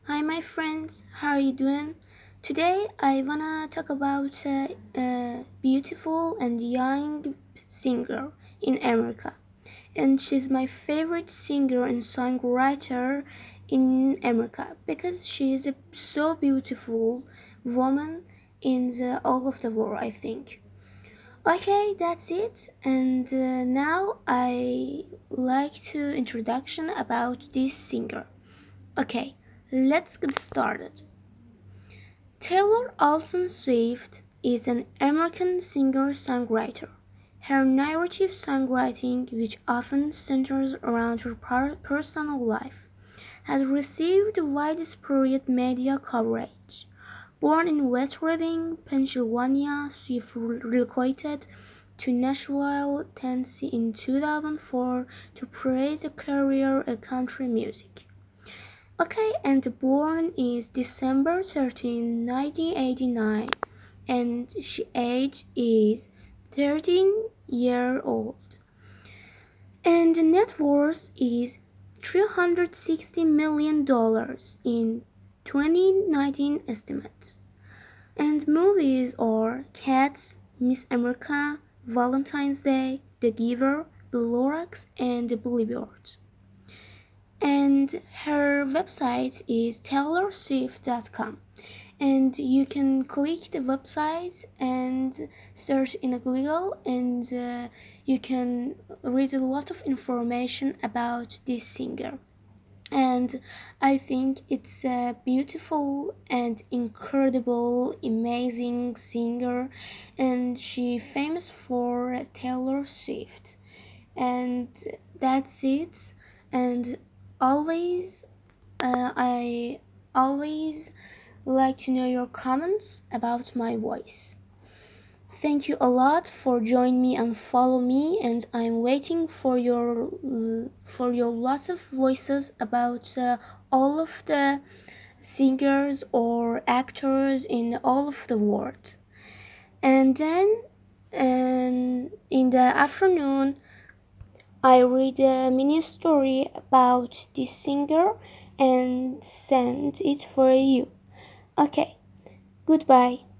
Hi, my friends. How are you doing? Today, I wanna talk about a beautiful and young singer in America, and she's my favorite singer and songwriter in America because she is a so beautiful woman in all of the world. I think. Okay, that's it. And now I like to introduction about this singer. Okay, let's get started. Taylor Alson Swift is an American singer-songwriter. Her narrative songwriting, which often centers around her personal life, has received widespread media coverage. Born in West Reading, Pennsylvania, Swift relocated to Nashville, Tennessee in 2004 to pursue a career in country music. Okay, and born is December 13, 1989, and she age is 13-year old. And the net worth is $360 million in 2019 estimates. And movies are Cats, Miss America, Valentine's Day, The Giver, The Lorax, and The Billboards. And her website is taylorswift.com, and you can click the website and search in Google, and you can read a lot of information about this singer. And I think it's a beautiful and incredible amazing singer, and she famous for Taylor Swift. And that's it. And always I always like to know your comments about my voice. Thank you a lot for joining me and follow me, and I'm waiting for your lots of voices about all of the singers or actors in all of the world. And then in the afternoon I read a mini story about this singer and send it for you. Okay, goodbye.